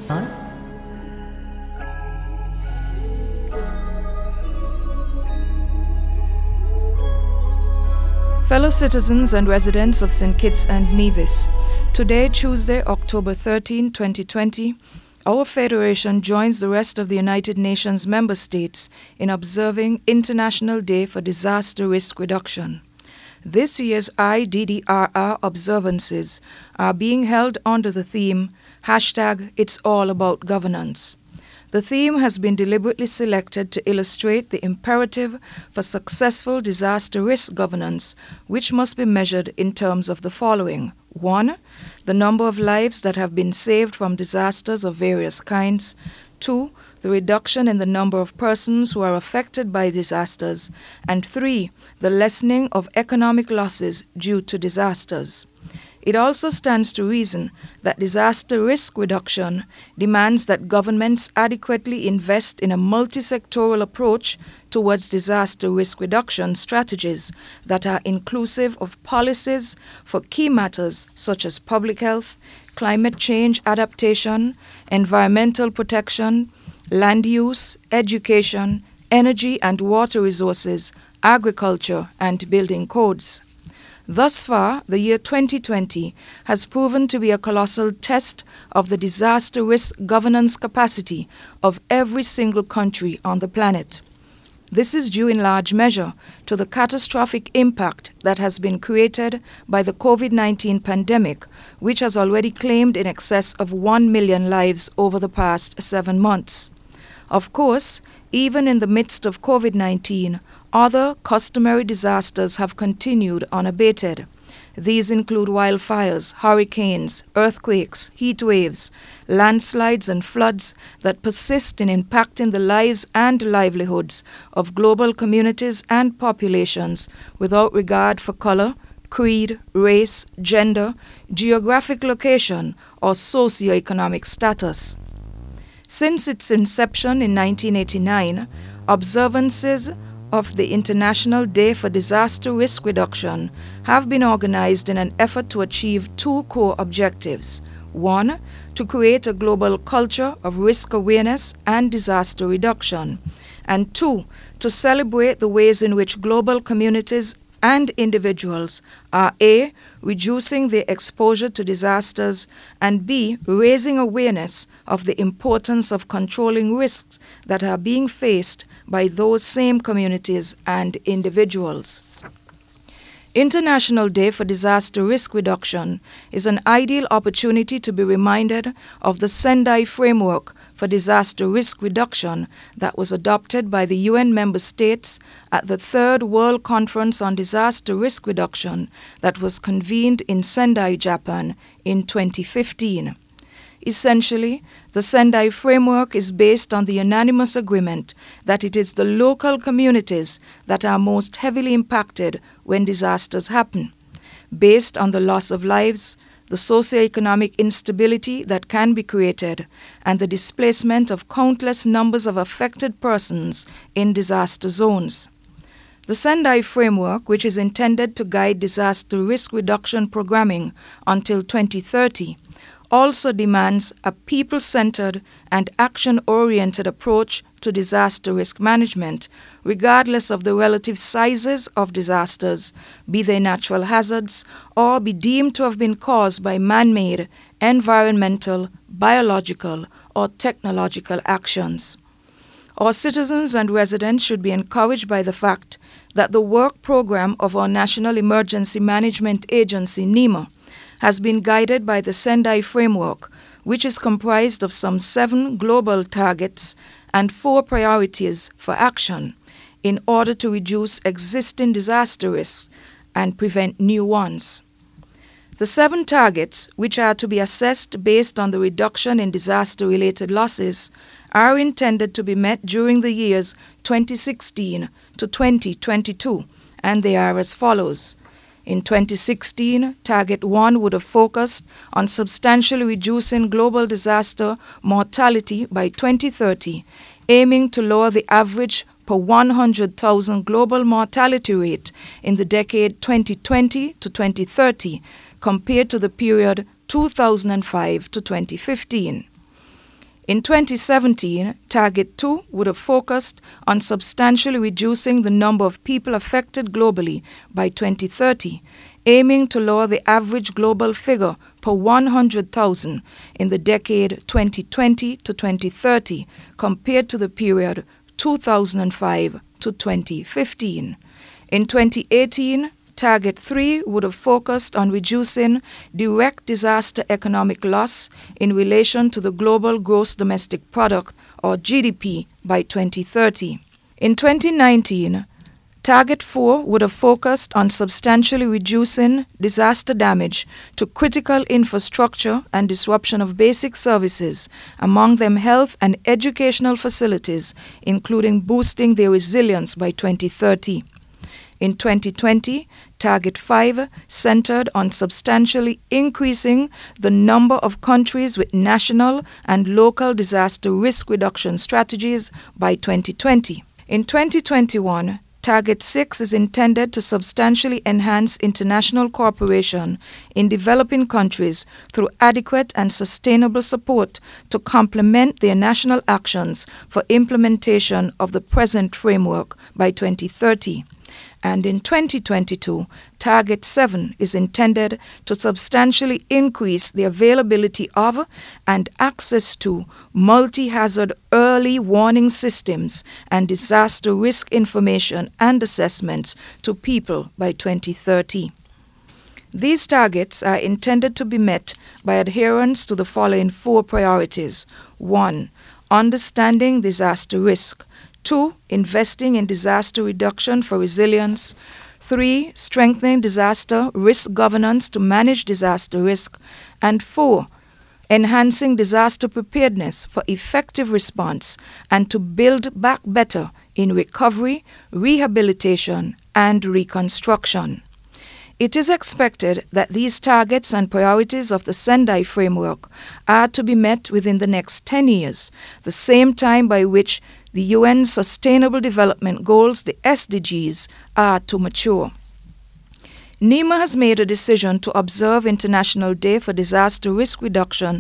Fellow citizens and residents of St. Kitts and Nevis, today, Tuesday, October 13, 2020, our Federation joins the rest of the United Nations member states in observing International Day for Disaster Risk Reduction. This year's IDDRR observances are being held under the theme #It'sAllAboutGovernance. The theme has been deliberately selected to illustrate the imperative for successful disaster risk governance, which must be measured in terms of the following. 1. The number of lives that have been saved from disasters of various kinds. 2. The reduction in the number of persons who are affected by disasters. And 3. The lessening of economic losses due to disasters. It also stands to reason that disaster risk reduction demands that governments adequately invest in a multi-sectoral approach towards disaster risk reduction strategies that are inclusive of policies for key matters such as public health, climate change adaptation, environmental protection, land use, education, energy and water resources, agriculture, and building codes. Thus far, the year 2020 has proven to be a colossal test of the disaster risk governance capacity of every single country on the planet. This is due in large measure to the catastrophic impact that has been created by the COVID-19 pandemic, which has already claimed in excess of 1 million lives over the past 7 months. Of course, even in the midst of COVID-19, other customary disasters have continued unabated. These include wildfires, hurricanes, earthquakes, heat waves, landslides, and floods that persist in impacting the lives and livelihoods of global communities and populations without regard for color, creed, race, gender, geographic location, or socioeconomic status. Since its inception in 1989, observances of the International Day for Disaster Risk Reduction have been organized in an effort to achieve 2 core objectives. 1. To create a global culture of risk awareness and disaster reduction. And 2. To celebrate the ways in which global communities and individuals are A. reducing their exposure to disasters, and B. raising awareness of the importance of controlling risks that are being faced by those same communities and individuals. International Day for Disaster Risk Reduction is an ideal opportunity to be reminded of the Sendai Framework for Disaster Risk Reduction that was adopted by the UN member states at the 3rd World Conference on Disaster Risk Reduction that was convened in Sendai, Japan in 2015. Essentially, the Sendai Framework is based on the unanimous agreement that it is the local communities that are most heavily impacted when disasters happen, based on the loss of lives, the socioeconomic instability that can be created, and the displacement of countless numbers of affected persons in disaster zones. The Sendai Framework, which is intended to guide disaster risk reduction programming until 2030, also demands a people-centered and action-oriented approach to disaster risk management, regardless of the relative sizes of disasters, be they natural hazards or be deemed to have been caused by man-made, environmental, biological, or technological actions. Our citizens and residents should be encouraged by the fact that the work program of our National Emergency Management Agency, NEMA, has been guided by the Sendai Framework, which is comprised of some 7 global targets and 4 priorities for action in order to reduce existing disaster risks and prevent new ones. The 7 targets, which are to be assessed based on the reduction in disaster-related losses, are intended to be met during the years 2016 to 2022, and they are as follows. In 2016, Target 1 would have focused on substantially reducing global disaster mortality by 2030, aiming to lower the average per 100,000 global mortality rate in the decade 2020 to 2030 compared to the period 2005 to 2015. In 2017, Target 2 would have focused on substantially reducing the number of people affected globally by 2030, aiming to lower the average global figure per 100,000 in the decade 2020 to 2030 compared to the period 2005 to 2015. In 2018, Target 3 would have focused on reducing direct disaster economic loss in relation to the global gross domestic product, or GDP, by 2030. In 2019, Target 4 would have focused on substantially reducing disaster damage to critical infrastructure and disruption of basic services, among them health and educational facilities, including boosting their resilience by 2030. In 2020, Target 5 centered on substantially increasing the number of countries with national and local disaster risk reduction strategies by 2020. In 2021, Target 6 is intended to substantially enhance international cooperation in developing countries through adequate and sustainable support to complement their national actions for implementation of the present framework by 2030. And in 2022, Target 7 is intended to substantially increase the availability of and access to multi-hazard early warning systems and disaster risk information and assessments to people by 2030. These targets are intended to be met by adherence to the following 4 priorities. 1. Understanding disaster risk. 2. Investing in disaster reduction for resilience. 3. Strengthening disaster risk governance to manage disaster risk. And 4. Enhancing disaster preparedness for effective response and to build back better in recovery, rehabilitation, and reconstruction. It is expected that these targets and priorities of the Sendai framework are to be met within the next 10 years, the same time by which the UN Sustainable Development Goals, the SDGs, are to mature. NEMA has made a decision to observe International Day for Disaster Risk Reduction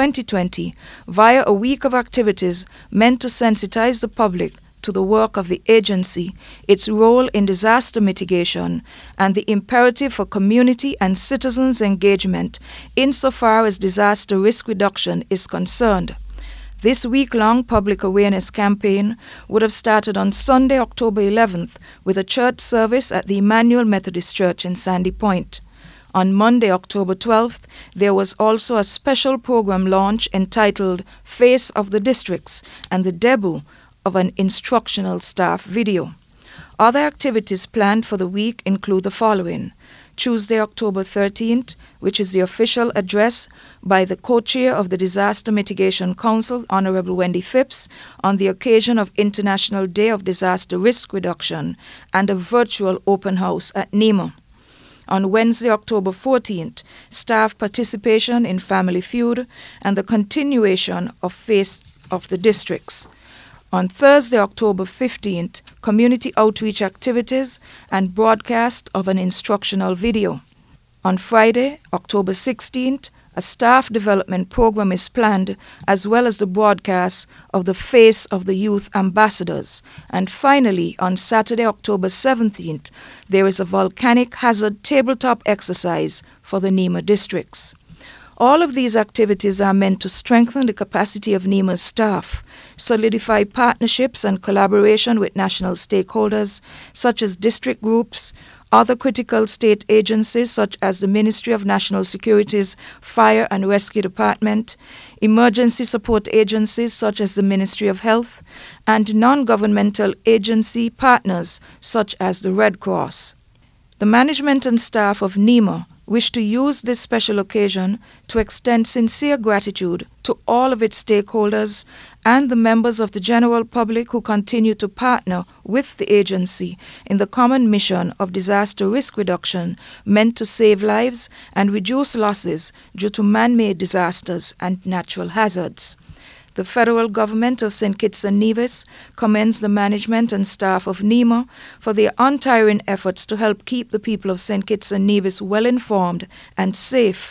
2020 via a week of activities meant to sensitize the public to the work of the agency, its role in disaster mitigation, and the imperative for community and citizens' engagement insofar as disaster risk reduction is concerned. This week-long public awareness campaign would have started on Sunday, October 11th, with a church service at the Emmanuel Methodist Church in Sandy Point. On Monday, October 12th, there was also a special program launch entitled Face of the Districts and the debut of an instructional staff video. Other activities planned for the week include the following. Tuesday, October 13th, which is the official address by the co-chair of the Disaster Mitigation Council, Honorable Wendy Phipps, on the occasion of International Day of Disaster Risk Reduction, and a virtual open house at NEMA. On Wednesday, October 14th, staff participation in Family Feud and the continuation of Face of the Districts. On Thursday, October 15th, community outreach activities and broadcast of an instructional video. On Friday, October 16th, a staff development program is planned, as well as the broadcast of the Face of the Youth Ambassadors. And finally, on Saturday, October 17th, there is a volcanic hazard tabletop exercise for the NEMA districts. All of these activities are meant to strengthen the capacity of NEMA's staff, solidify partnerships and collaboration with national stakeholders such as district groups, other critical state agencies such as the Ministry of National Security's Fire and Rescue Department, emergency support agencies such as the Ministry of Health, and non-governmental agency partners such as the Red Cross. The management and staff of NEMA wish to use this special occasion to extend sincere gratitude to all of its stakeholders and the members of the general public who continue to partner with the agency in the common mission of disaster risk reduction meant to save lives and reduce losses due to man-made disasters and natural hazards. The federal government of St. Kitts and Nevis commends the management and staff of NEMA for their untiring efforts to help keep the people of St. Kitts and Nevis well informed and safe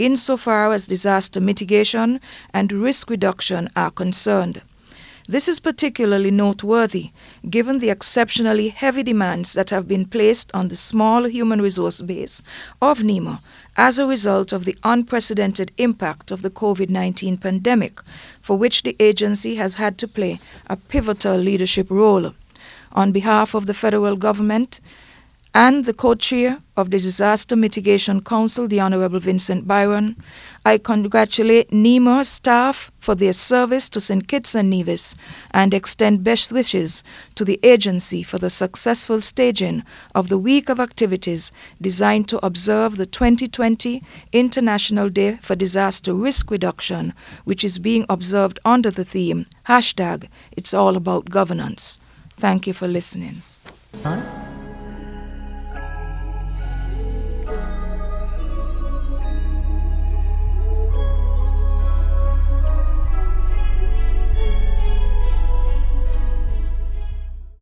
insofar as disaster mitigation and risk reduction are concerned. This is particularly noteworthy given the exceptionally heavy demands that have been placed on the small human resource base of NEMA as a result of the unprecedented impact of the COVID-19 pandemic, for which the agency has had to play a pivotal leadership role. On behalf of the federal government and the co-chair of the Disaster Mitigation Council, the Honorable Vincent Byron, I congratulate NEMA staff for their service to St. Kitts and Nevis and extend best wishes to the agency for the successful staging of the week of activities designed to observe the 2020 International Day for Disaster Risk Reduction, which is being observed under the theme #It's All About Governance. Thank you for listening.